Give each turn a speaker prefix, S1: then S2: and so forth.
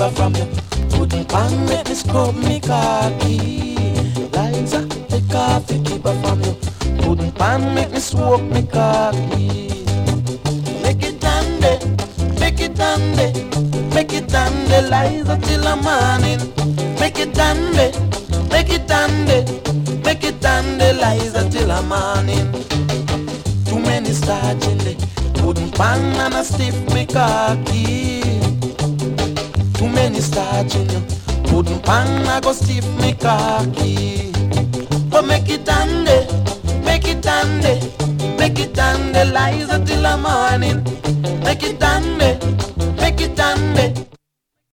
S1: her from you. Put it pan, make me scrub me khaki. Liza, take off the keep her from you. Put it pan, make me smoke me khaki. Make it dandy, make it dandy, make it dandy, Liza till the morning. Make it dandy, make it dandy, make it dandy, Liza till the morning. Too many starch in the pudding pan and a stiff me khaki. Too many starch in you pudding pan, I go stiff me khaki. But make it dandy, make it dandy, make it dandy, Liza till the morning. Make it dandy, make it dandy.